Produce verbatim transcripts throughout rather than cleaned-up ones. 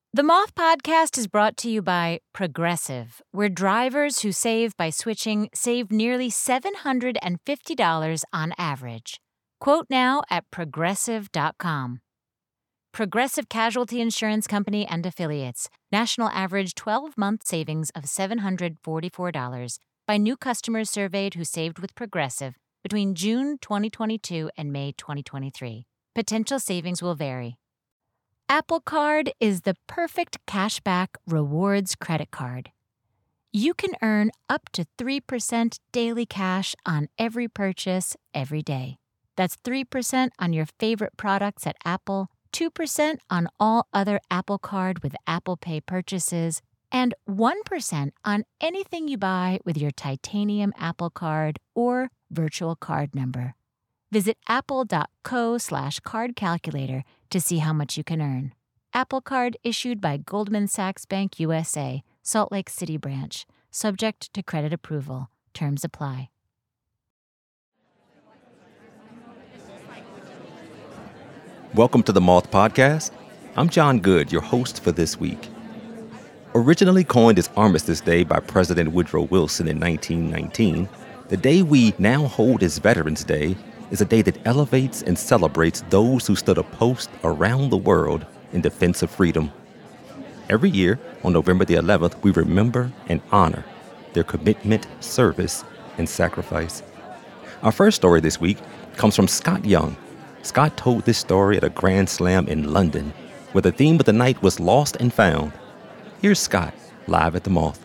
The Moth Podcast is brought to you by Progressive, where drivers who save by switching save nearly seven hundred fifty dollars on average. Quote now at progressive dot com. Progressive Casualty Insurance Company and Affiliates. National average twelve-month savings of seven hundred forty-four dollars by new customers surveyed who saved with Progressive between June twenty twenty-two and May twenty twenty-three. Potential savings will vary. Apple Card is the perfect cashback rewards credit card. You can earn up to three percent daily cash on every purchase every day. That's three percent on your favorite products at Apple, two percent on all other Apple Card with Apple Pay purchases, and one percent on anything you buy with your titanium Apple Card or virtual card number. Visit apple.co slash card calculator to see how much you can earn. Apple Card issued by Goldman Sachs Bank U S A, Salt Lake City branch. Subject to credit approval. Terms apply. Welcome to the Moth Podcast. I'm John Good, your host for this week. Originally coined as Armistice Day by President Woodrow Wilson in nineteen nineteen, the day we now hold as Veterans Day is a day that elevates and celebrates those who stood a post around the world in defense of freedom. Every year, on November the eleventh, we remember and honor their commitment, service, and sacrifice. Our first story this week comes from Scott Young. Scott told this story at a Grand Slam in London, where the theme of the night was Lost and Found. Here's Scott, live at the Moth.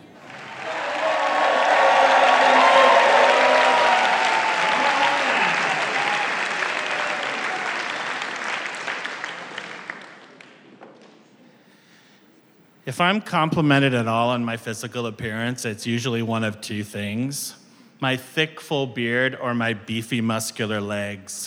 If I'm complimented at all on my physical appearance, it's usually one of two things: my thick, full beard or my beefy, muscular legs.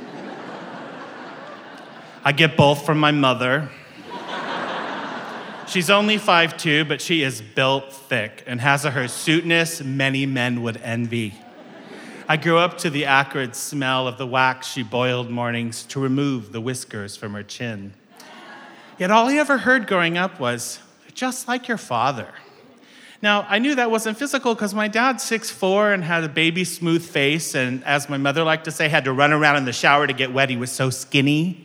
I get both from my mother. She's only five foot two, but she is built thick and has a hirsuteness many men would envy. I grew up to the acrid smell of the wax she boiled mornings to remove the whiskers from her chin. Yet all I ever heard growing up was, "Just like your father." Now, I knew that wasn't physical because my dad's six foot four and had a baby smooth face, and as my mother liked to say, had to run around in the shower to get wet. He was so skinny.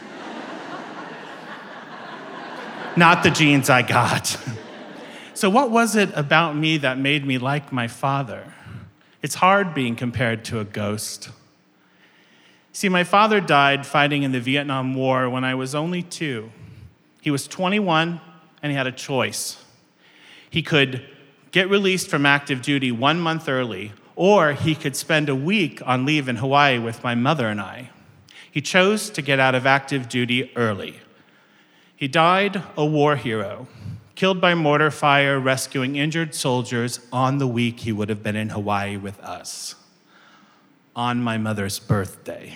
Not the genes I got. So what was it about me that made me like my father? It's hard being compared to a ghost. See, my father died fighting in the Vietnam War when I was only two. He was twenty-one, and he had a choice. He could get released from active duty one month early, or he could spend a week on leave in Hawaii with my mother and I. He chose to get out of active duty early. He died a war hero, killed by mortar fire, rescuing injured soldiers on the week he would have been in Hawaii with us, on my mother's birthday.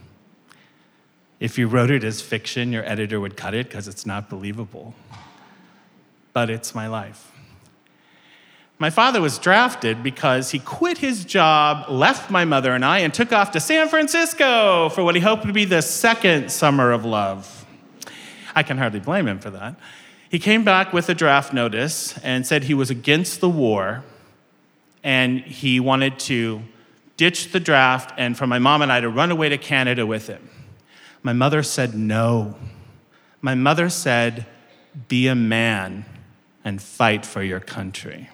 If you wrote it as fiction, your editor would cut it because it's not believable. But it's my life. My father was drafted because he quit his job, left my mother and I, and took off to San Francisco for what he hoped would be the second summer of love. I can hardly blame him for that. He came back with a draft notice and said he was against the war and he wanted to ditch the draft and for my mom and I to run away to Canada with him. My mother said no. My mother said, "Be a man and fight for your country."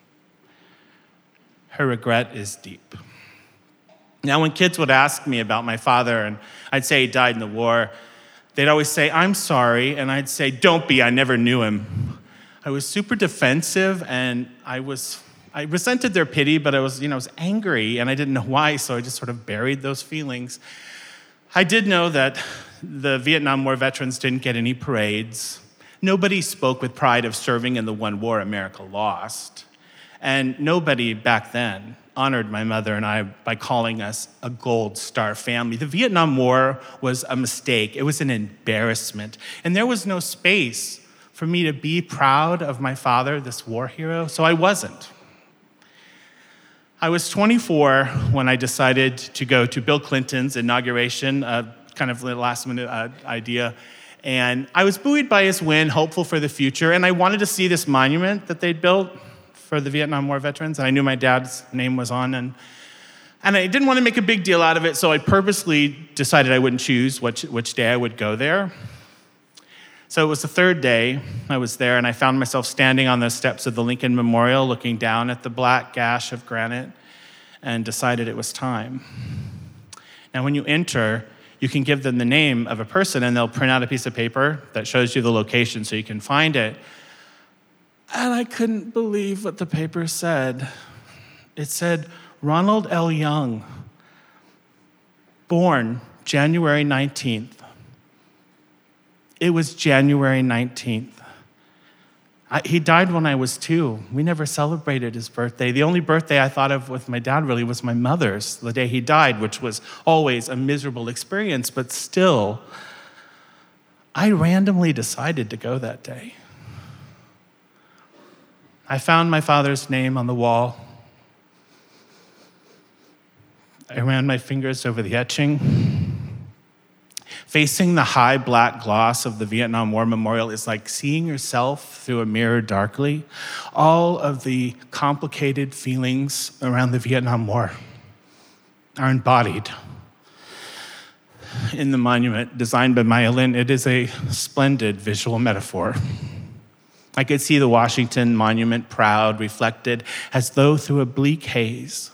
Her regret is deep. Now, when kids would ask me about my father and I'd say he died in the war, they'd always say, "I'm sorry," and I'd say, "Don't be, I never knew him." I was super defensive, and I was, I resented their pity, but I was, you know, I was angry, and I didn't know why, so I just sort of buried those feelings. I did know that the Vietnam War veterans didn't get any parades. Nobody spoke with pride of serving in the one war America lost. And nobody back then honored my mother and I by calling us a Gold Star family. The Vietnam War was a mistake. It was an embarrassment. And there was no space for me to be proud of my father, this war hero, so I wasn't. I was twenty-four when I decided to go to Bill Clinton's inauguration, uh, kind of a last-minute uh, idea, And I was buoyed by his win, hopeful for the future, and I wanted to see this monument that they'd built for the Vietnam War veterans, and I knew my dad's name was on, and and I didn't want to make a big deal out of it, so I purposely decided I wouldn't choose which, which day I would go there. So it was the third day I was there, and I found myself standing on the steps of the Lincoln Memorial, looking down at the black gash of granite, and decided it was time. Now, when you enter, you can give them the name of a person, and they'll print out a piece of paper that shows you the location so you can find it. And I couldn't believe what the paper said. It said, Ronald L. Young, born January nineteenth. It was January nineteenth. I, he died when I was two. We never celebrated his birthday. The only birthday I thought of with my dad really was my mother's, the day he died, which was always a miserable experience, but still, I randomly decided to go that day. I found my father's name on the wall. I ran my fingers over the etching. Facing the high black gloss of the Vietnam War Memorial is like seeing yourself through a mirror darkly. All of the complicated feelings around the Vietnam War are embodied in the monument designed by Maya Lin. It is a splendid visual metaphor. I could see the Washington Monument proud, reflected as though through a bleak haze.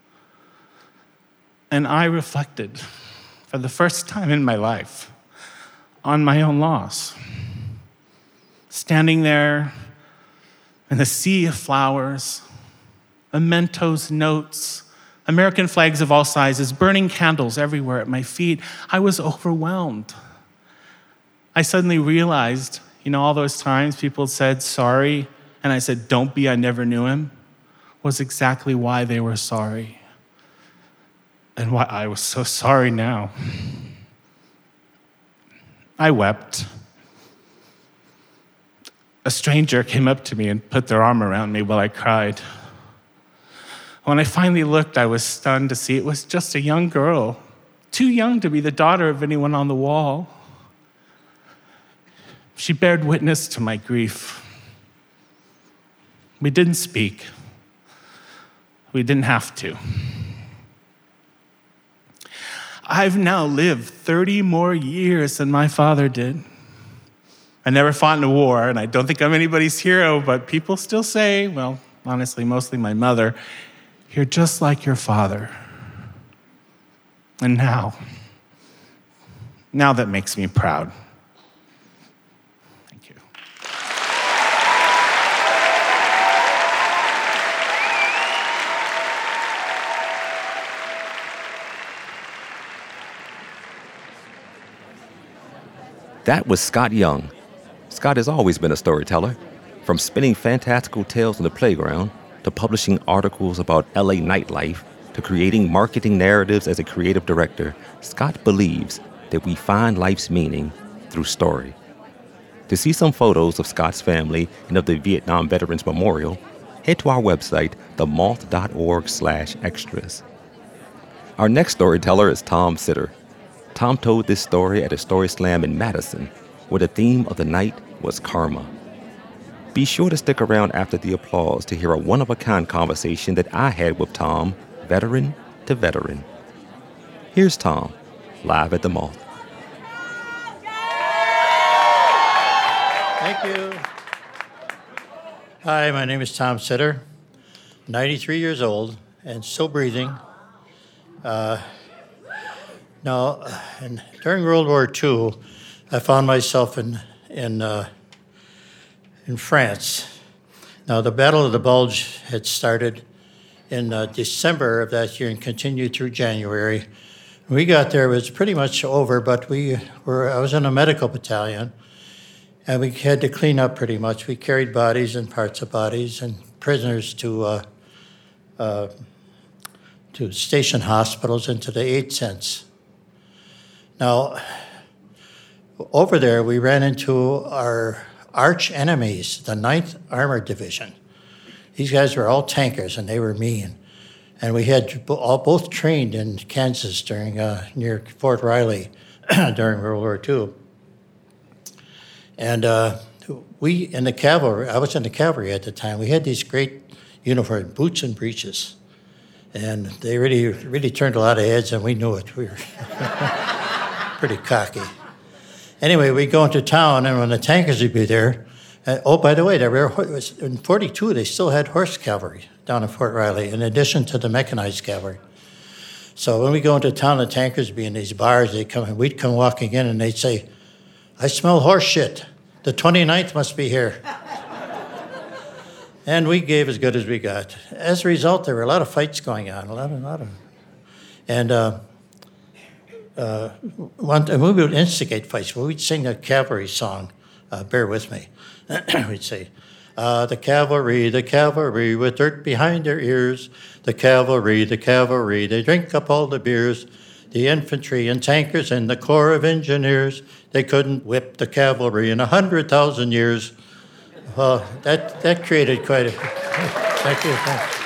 And I reflected, for the first time in my life, on my own loss. Standing there in the sea of flowers, mementos, notes, American flags of all sizes, burning candles everywhere at my feet, I was overwhelmed. I suddenly realized, you know, all those times people said sorry, and I said, don't be, I never knew him, was exactly why they were sorry. And why I was so sorry now. I wept. A stranger came up to me and put their arm around me while I cried. When I finally looked, I was stunned to see it was just a young girl, too young to be the daughter of anyone on the wall. She bared witness to my grief. We didn't speak. We didn't have to. I've now lived thirty more years than my father did. I never fought in a war, and I don't think I'm anybody's hero, but people still say, well, honestly, mostly my mother, you're just like your father. And now, now that makes me proud. Thank you. That was Scott Young. Scott has always been a storyteller, from spinning fantastical tales on the playground to publishing articles about L A nightlife to creating marketing narratives as a creative director. Scott believes that we find life's meaning through story. To see some photos of Scott's family and of the Vietnam Veterans Memorial, head to our website, the moth dot org slash extras. Our next storyteller is Tom Sitter. Tom told this story at a story slam in Madison, where the theme of the night was karma. Be sure to stick around after the applause to hear a one-of-a-kind conversation that I had with Tom, veteran to veteran. Here's Tom, live at the Moth. Thank you. Hi, my name is Tom Sitter, ninety-three years old and still breathing. Uh, now, and during World War Two, I found myself in in uh, in France. Now, the Battle of the Bulge had started in uh, December of that year and continued through January. When we got there, it was pretty much over, but we were. I was in a medical battalion, and we had to clean up pretty much. We carried bodies and parts of bodies and prisoners to uh, uh, to station hospitals and to the aid cents. Now, over there, we ran into our arch enemies, the ninth Armored Division. These guys were all tankers, and they were mean. And we had all both trained in Kansas during uh, near Fort Riley during World War Two. And uh, we, in the cavalry, I was in the cavalry at the time, we had these great uniforms, boots and breeches. And they really, really turned a lot of heads, and we knew it. We were pretty cocky. Anyway, we go into town, and when the tankers would be there, uh, oh, by the way, there were, in forty-two, they still had horse cavalry down in Fort Riley, in addition to the mechanized cavalry. So when we go into town, the tankers would be in these bars, they'd come, and we'd come walking in, and they'd say, "I smell horse shit. The twenty-ninth must be here." And we gave as good as we got. As a result, there were a lot of fights going on, a lot, a lot of, and uh, uh, one, and we would instigate fights. Well, we'd sing a cavalry song, uh, "Bear With Me." We'd say, uh, "The cavalry, the cavalry, with dirt behind their ears. The cavalry, the cavalry, they drink up all the beers. The infantry and tankers and the Corps of Engineers, they couldn't whip the cavalry in a hundred thousand years." Well, that, that created quite a thank you,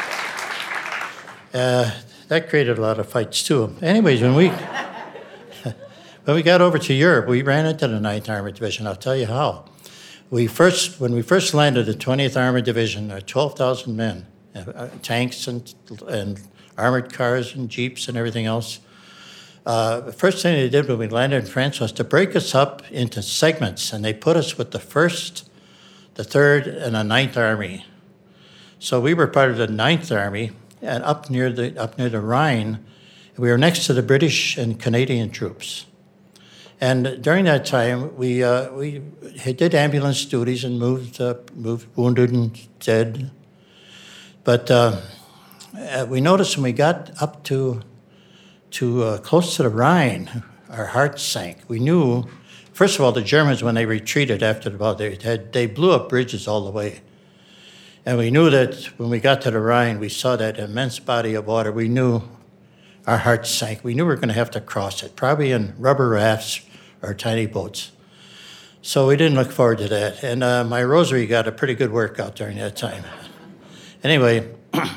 uh, that created a lot of fights too. Anyways, when we when we got over to Europe, we ran into the ninth Armored Division. I'll tell you how. We first when we first landed, the twentieth Armored Division, uh, twelve thousand men, uh, tanks and and armored cars and jeeps and everything else. Uh, the first thing they did when we landed in France was to break us up into segments, and they put us with the first, the third, and the ninth Army. So we were part of the ninth Army, and up near the up near the Rhine, we were next to the British and Canadian troops. And during that time, we uh, we did ambulance duties and moved uh, moved wounded and dead. But uh, we noticed when we got up to to uh, close to the Rhine, our hearts sank. We knew. First of all, the Germans, when they retreated after the battle, they, had, they blew up bridges all the way. And we knew that when we got to the Rhine, we saw that immense body of water. We knew our hearts sank. We knew we were going to have to cross it, probably in rubber rafts or tiny boats. So we didn't look forward to that. And uh, my rosary got a pretty good workout during that time. Anyway,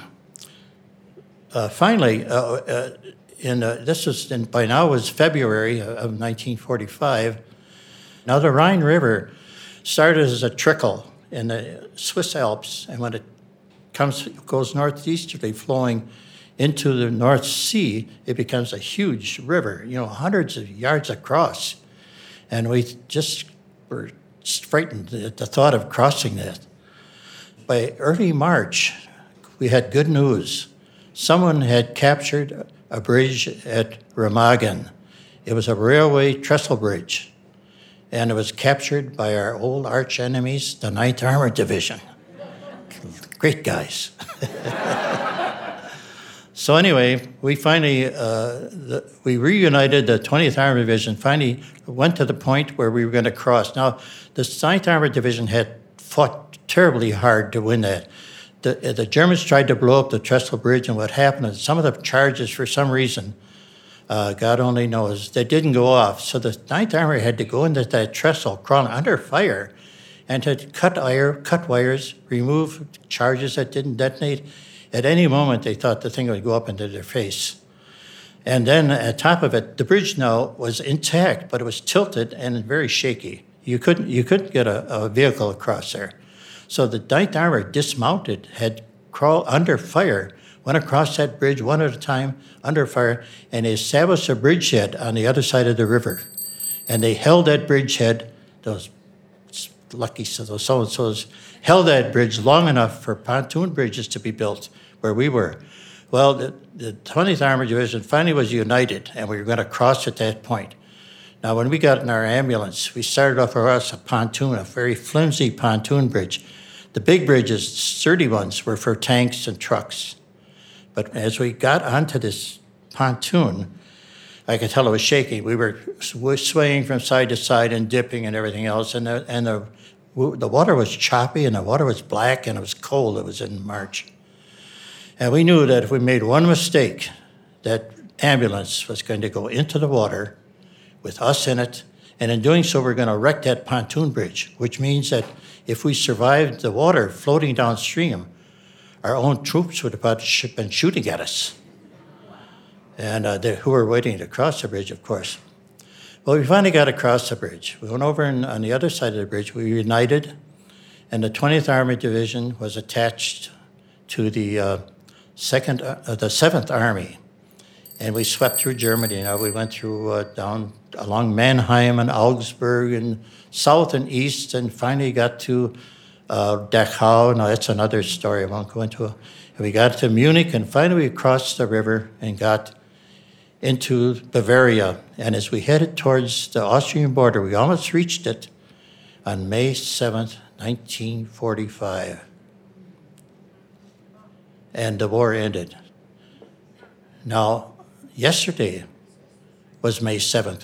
uh, finally, uh, uh, in, uh, this was in, by now it was February of nineteen forty-five. Now, the Rhine River started as a trickle in the Swiss Alps, and when it comes goes northeasterly, flowing into the North Sea, it becomes a huge river, you know, hundreds of yards across. And we just were frightened at the thought of crossing that. By early March, we had good news. Someone had captured a bridge at Remagen. It was a railway trestle bridge. And it was captured by our old arch enemies, the ninth Armored Division. Great guys. So anyway, we finally, uh, the, we reunited the twentieth Armored Division, finally went to the point where we were going to cross. Now, the ninth Armored Division had fought terribly hard to win that. The, the Germans tried to blow up the Trestle Bridge, and what happened is some of the charges, for some reason, Uh, God only knows, they didn't go off. So the ninth Army had to go into that trestle, crawling under fire, and to cut wire, cut wires, remove charges that didn't detonate. At any moment, they thought the thing would go up into their face. And then at top of it, the bridge now was intact, but it was tilted and very shaky. You couldn't, you couldn't get a, a vehicle across there. So the ninth Army dismounted, had crawled under fire, went across that bridge one at a time, under fire, and they established a bridgehead on the other side of the river. And they held that bridgehead, those lucky those so-and-sos, held that bridge long enough for pontoon bridges to be built where we were. Well, the, the twentieth Armored Division finally was united, and we were going to cross at that point. Now, when we got in our ambulance, we started off across a pontoon, a very flimsy pontoon bridge. The big bridges, sturdy ones, were for tanks and trucks. But as we got onto this pontoon, I could tell it was shaking. We were swaying from side to side and dipping and everything else. And the, and the, the water was choppy, and the water was black, and it was cold. It was in March. And we knew that if we made one mistake, that ambulance was going to go into the water with us in it. And in doing so, we're going to wreck that pontoon bridge, which means that if we survived the water floating downstream, our own troops would have been shooting at us, and uh, they, who were waiting to cross the bridge, of course. Well, we finally got across the bridge. We went over and on the other side of the bridge. We united, and the twentieth Army Division was attached to the uh, second, uh, the seventh Army, and we swept through Germany. You know, we went through uh, down along Mannheim and Augsburg and south and east, and finally got to uh, Dachau. Now that's another story I won't go into. And we got to Munich, and finally we crossed the river and got into Bavaria. And as we headed towards the Austrian border, we almost reached it on May seventh, nineteen forty-five. And the war ended. Now, yesterday was May seventh.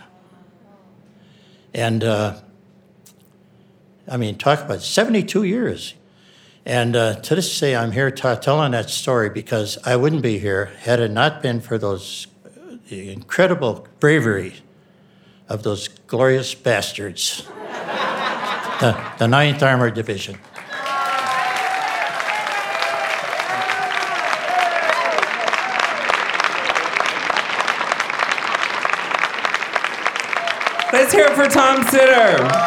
And, uh, I mean, talk about seventy-two years. And uh, to this day, I'm here t- telling that story because I wouldn't be here had it not been for those the incredible bravery of those glorious bastards, the, the ninth Armored Division. Let's hear it for Tom Sitter.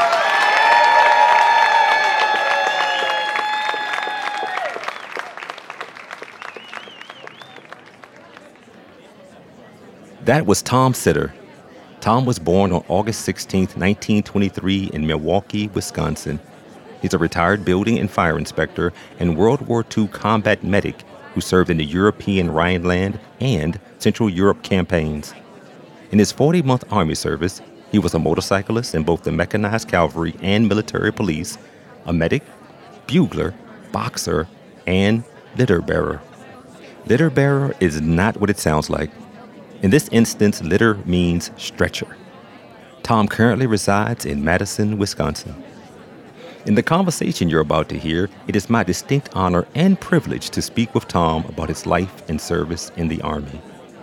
That was Tom Sitter. Tom was born on August sixteenth, nineteen twenty-three in Milwaukee, Wisconsin. He's a retired building and fire inspector and World War Two combat medic who served in the European Rhineland and Central Europe campaigns. In his forty-month Army service, he was a motorcyclist in both the mechanized cavalry and military police, a medic, bugler, boxer, and litter bearer. Litter bearer is not what it sounds like. In this instance, litter means stretcher. Tom currently resides in Madison, Wisconsin. In the conversation you're about to hear, it is my distinct honor and privilege to speak with Tom about his life and service in the Army.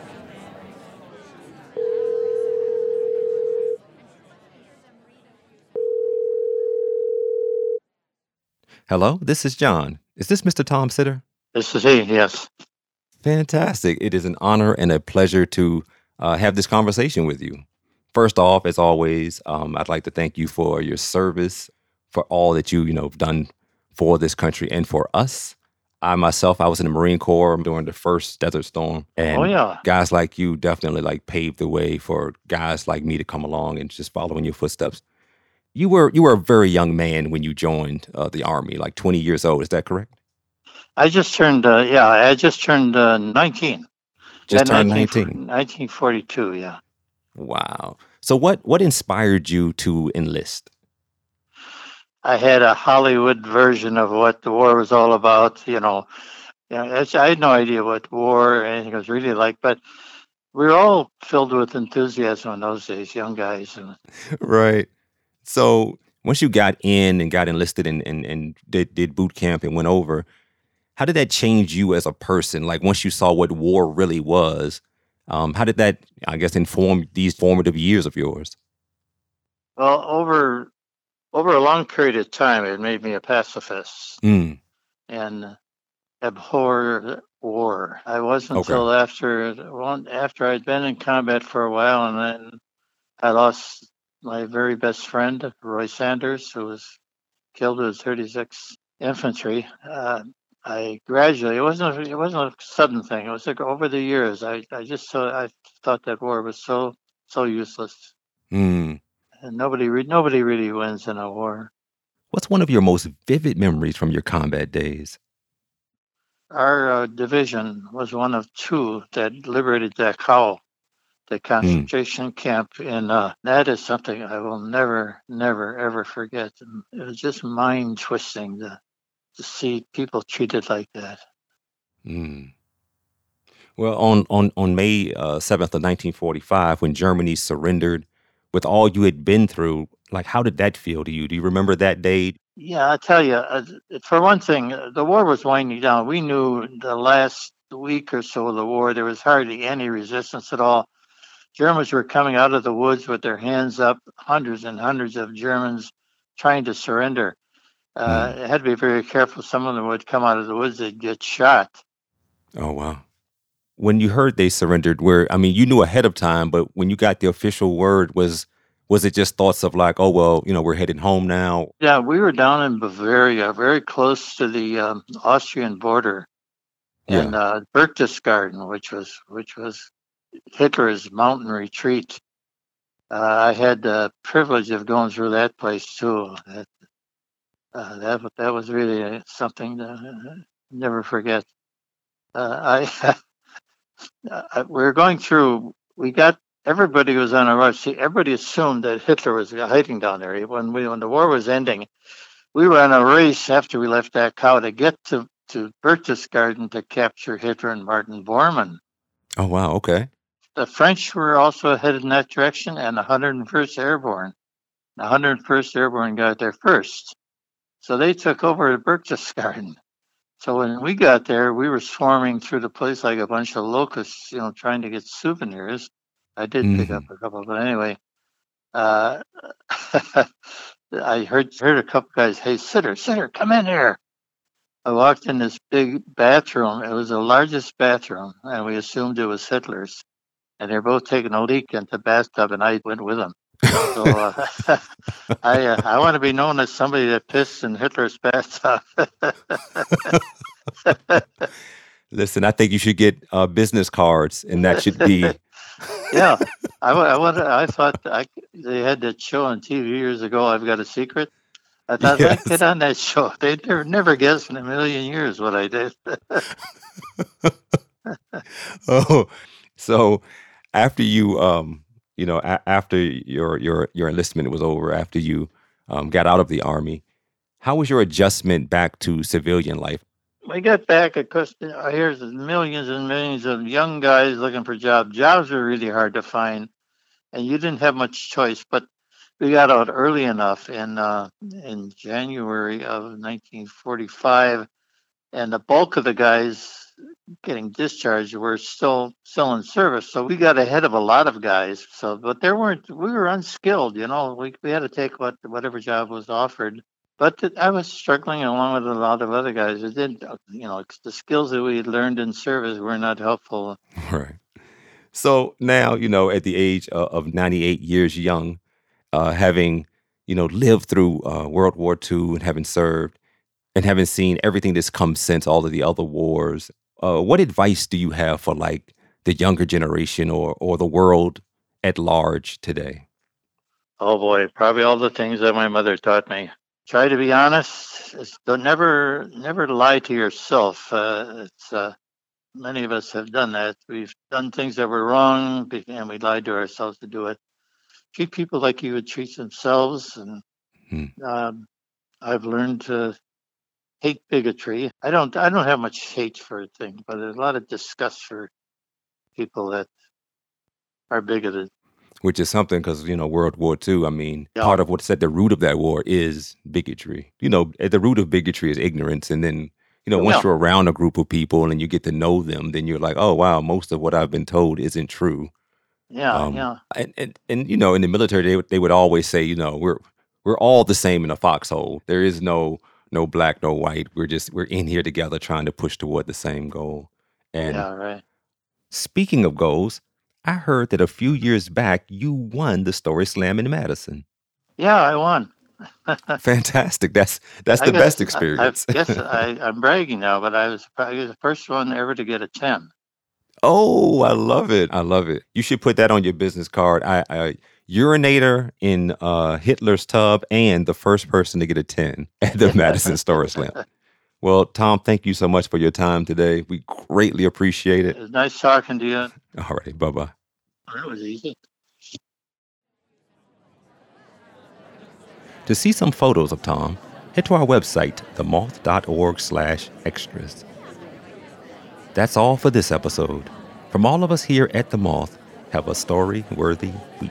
Hello, this is John. Is this Mister Tom Sitter? This is he, yes. Fantastic. It is an honor and a pleasure to uh, have this conversation with you. First off, as always, um, I'd like to thank you for your service, for all that you, you know, have done for this country and for us. I myself, I was in the Marine Corps during the first Desert Storm. And oh, yeah. guys like you definitely like paved the way for guys like me to come along and just follow in your footsteps. You were you were a very young man when you joined uh, the Army, like twenty years old. Is that correct? I just turned, uh, yeah, I just turned uh, nineteen. Just Yeah, turned nineteen nineteen. nineteen forty-two, yeah. Wow. So what, what inspired you to enlist? I had a Hollywood version of what the war was all about, you know. You know, it's, I had no idea what war or anything was really like, but we were all filled with enthusiasm in those days, young guys. And Right. So once you got in and got enlisted and, and, and did, did boot camp and went over, how did that change you as a person? Like once you saw what war really was, um, how did that, I guess, inform these formative years of yours? well, over over a long period of time, it made me a pacifist Mm. and abhor war. I wasn't Okay. until after one after I'd been in combat for a while, and then I lost my very best friend, Roy Sanders, who was killed with thirty-sixth Infantry. Uh, I gradually, it wasn't, it wasn't a sudden thing. It was like over the years. I, I just saw, I thought that war was so, so useless, Mm. and nobody, re- nobody really wins in a war. What's one of your most vivid memories from your combat days? Our uh, division was one of two that liberated Dachau, the concentration camp, and uh, that is something I will never, never, ever forget. And it was just mind twisting to, to see people treated like that. Mm. Well, on, on, on May uh, seventh of nineteen forty-five, when Germany surrendered, with all you had been through, like, how did that feel to you? Do you remember that day? Yeah, I tell you, uh, for one thing, uh, the war was winding down. We knew the last week or so of the war, there was hardly any resistance at all. Germans were coming out of the woods with their hands up, hundreds and hundreds of Germans trying to surrender. Uh, Mm. It had to be very careful. Some of them would come out of the woods, they'd get shot. Oh, wow. When you heard they surrendered, where, I mean, you knew ahead of time, but when you got the official word, was Was it just thoughts of like, oh, well, you know, we're heading home now? Yeah, we were down in Bavaria, very close to the um, Austrian border, and Yeah. uh, Berchtesgaden, which was which was Hitler's mountain retreat. Uh, I had the privilege of going through that place too. That uh, that that was really something to uh, never forget. Uh, I, I we were going through. We got everybody was on a rush. See, everybody assumed that Hitler was hiding down there. When we when the war was ending, we were on a race after we left Dachau to get to to Berchtesgaden to capture Hitler and Martin Bormann. Oh, wow. Okay. The French were also headed in that direction, and the one hundred first Airborne. The one hundred first Airborne got there first. So they took over at Berchtesgaden. So when we got there, we were swarming through the place like a bunch of locusts, you know, trying to get souvenirs. I did pick Mhm. up a couple, but anyway, uh, I heard heard a couple guys, hey, Sitter, Sitter, come in here. I walked in this big bathroom. It was the largest bathroom, and we assumed it was Hitler's. And they're both taking a leak into the bathtub, and I went with them. So uh, I uh, I want to be known as somebody that pissed in Hitler's bathtub. Listen, I think you should get uh, business cards, and that should be. Yeah, I, wa- I, wanted, I thought I, they had that show on T V years ago, I've Got a Secret. I thought, Yes. I'd get on that show. They'd never, never guess in a million years what I did. Oh, so after you, um, you know, a- after your your your enlistment was over, after you um, got out of the Army, how was your adjustment back to civilian life? We got back, of course, I hear there's millions and millions of young guys looking for jobs. Jobs are really hard to find, and you didn't have much choice. But we got out early enough in uh, in January of nineteen forty-five, and the bulk of the guys getting discharged were still still in service. So we got ahead of a lot of guys. So, but there weren't. We were unskilled, you know. We we had to take what whatever job was offered. But th- I was struggling along with a lot of other guys. It did, you know, the skills that we had learned in service were not helpful. Right. So now, you know, at the age of, of ninety-eight years young, uh, having, you know, lived through uh, World War Two and having served and having seen everything that's come since all of the other wars, uh, what advice do you have for like the younger generation or or the world at large today? Oh boy, probably all the things that my mother taught me. Try to be honest. It's, don't never, never lie to yourself. Uh, it's uh, many of us have done that. We've done things that were wrong, be- and we lied to ourselves to do it. Treat people like you would treat themselves, and Hmm. um, I've learned to hate bigotry. I don't, I don't have much hate for a thing, but there's a lot of disgust for people that are bigoted. Which is something because, you know, World War Two, I mean, Yeah. part of what's at the root of that war is bigotry. You know, at the root of bigotry is ignorance. And then, you know, once Yeah. you're around a group of people and you get to know them, then you're like, oh, wow, most of what I've been told isn't true. Yeah, Um, yeah. And, and, and, you know, in the military, they, would- they would always say, you know, we're we're all the same in a foxhole. There is no no black, no white. We're just, we're in here together trying to push toward the same goal. And Yeah, right. speaking of goals, I heard that a few years back you won the Story Slam in Madison. Yeah, I won. Fantastic. That's that's I the guess- best I- experience. I, guess I, I'm bragging now, but I was probably the first one ever to get a ten. Oh, I love it. I love it. You should put that on your business card. I, I urinator in uh, Hitler's tub and the first person to get a ten at the Madison Story Slam. Well, Tom, thank you so much for your time today. We greatly appreciate It it. was nice talking to you. All right. Bye-bye. That was easy. To see some photos of Tom, head to our website, the moth dot org slash extras. That's all for this episode. From all of us here at The Moth, have a story-worthy week.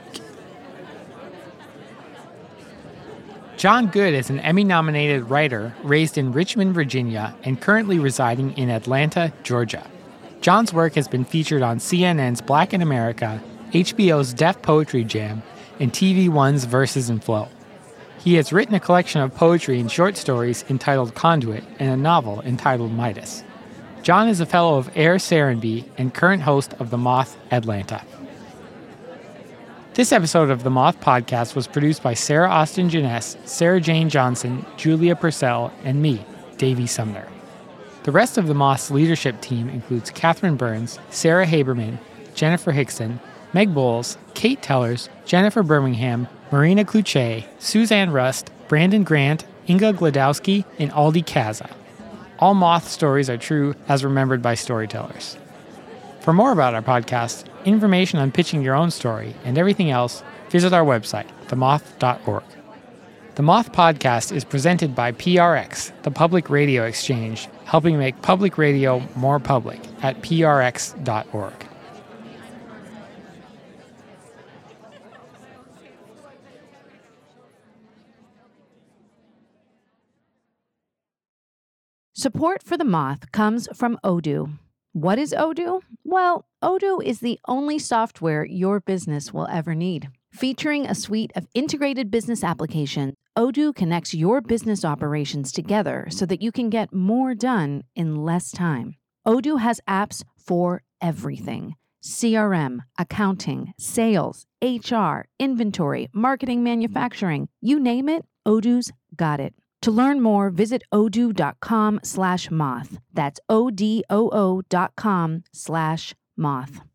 John Good is an Emmy-nominated writer raised in Richmond, Virginia, and currently residing in Atlanta, Georgia. John's work has been featured on C N N's Black in America, H B O's Def Poetry Jam, and T V One's Verses and Flow. He has written a collection of poetry and short stories entitled Conduit and a novel entitled Midas. John is a fellow of Air Serenbe and current host of The Moth Atlanta. This episode of the Moth Podcast was produced by Sarah Austin Jeunesse, Sarah Jane Johnson, Julia Purcell, and me, Davey Sumner. The rest of the Moth's leadership team includes Catherine Burns, Sarah Haberman, Jennifer Hickson, Meg Bowles, Kate Tellers, Jennifer Birmingham, Marina Kluche, Suzanne Rust, Brandon Grant, Inga Gladowski, and Aldi Kaza. All Moth stories are true as remembered by storytellers. For more about our podcast, information on pitching your own story, and everything else, visit our website, the moth dot org. The Moth Podcast is presented by P R X, the Public Radio Exchange, helping make public radio more public at p r x dot org. Support for The Moth comes from Odoo. What is Odoo? Well, Odoo is the only software your business will ever need. Featuring a suite of integrated business applications, Odoo connects your business operations together so that you can get more done in less time. Odoo has apps for everything: C R M, accounting, sales, H R, inventory, marketing, manufacturing. You name it, Odoo's got it. To learn more, visit odoo.com slash moth. That's O D O O dot com slash moth.